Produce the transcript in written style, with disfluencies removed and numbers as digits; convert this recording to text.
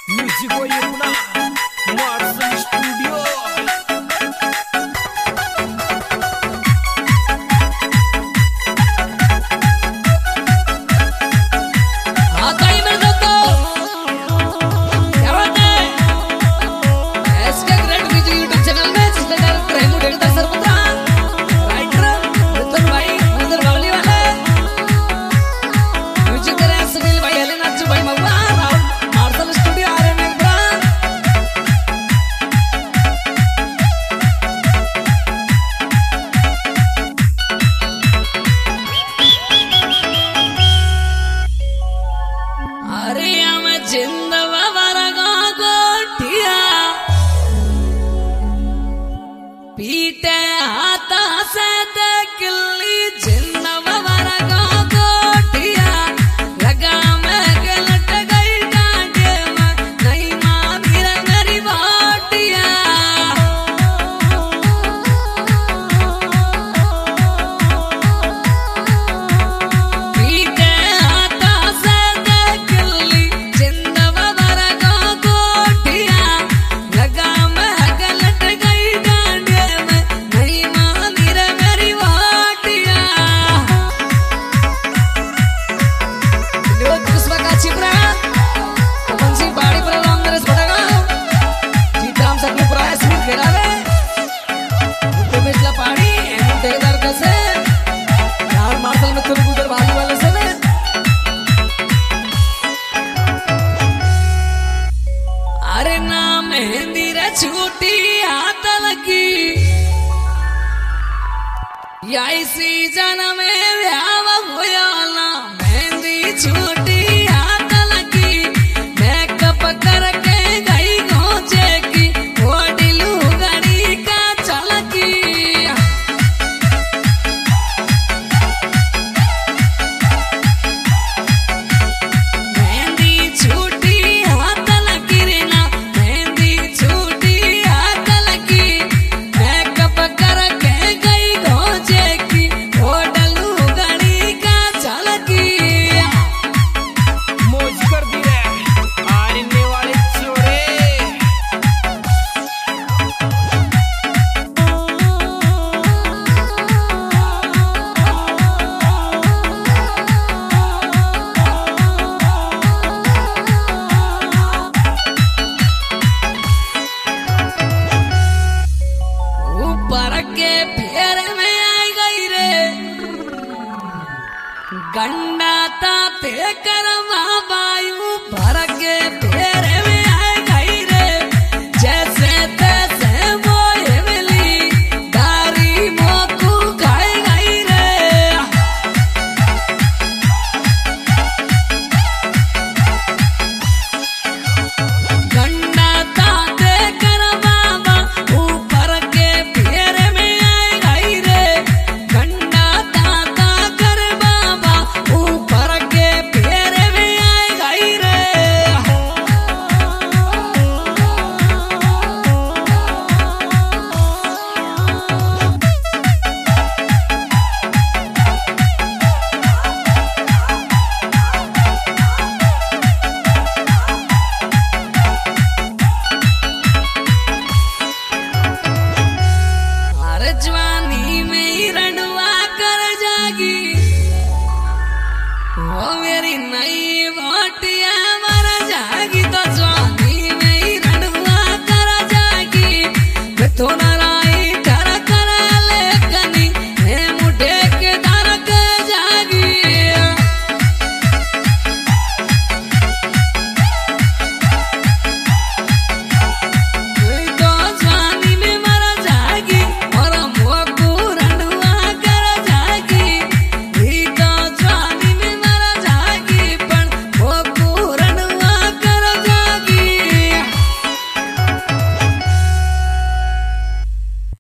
Music ko ye puna Marcel Studio. पीटे हाथा से किल्ली जिन्ना बाबा का गोटिया लगा मैं के लट गई डांडे में नहीं मां मेरा मेरी बाटिया पीटे हाथा से किल्ली जिन्ना बाबा का गोटिया लगा मैं के लट गई अरे ना मेहंदी रे छूटी हाथ लगी या इसी जन्म में ब्याह होया ना मेहंदी छूटी हाथ लगी मेकअप करके गई घोंचे की ओडिलू गड़ी का चलकी मेहंदी छूटी हाथ लगी रे ना मेहंदी छूटी हाथ लगी मेकअप करके गई घोंचे की ओडलू गड़ी का चलकी मौज कर दी रे आने वाले छोरे ऊपर के फेर में आई गई रे गंडा ताते करवा बायू भर के फेर में आई गई रे जैसे तैसे वो मिली दारी मोकू खाई गई रे गंडा ताते करवा ऊपर के फेर में आई गई रे गंडा ताता कर बाबा ऊपर के फेर में आई गई रे अरे जवानी में ही रंडवा कर जागी वो मेरी नई बोटिया मर जागी तो जवानी में ही रंडवा कर जागी मैं तो ना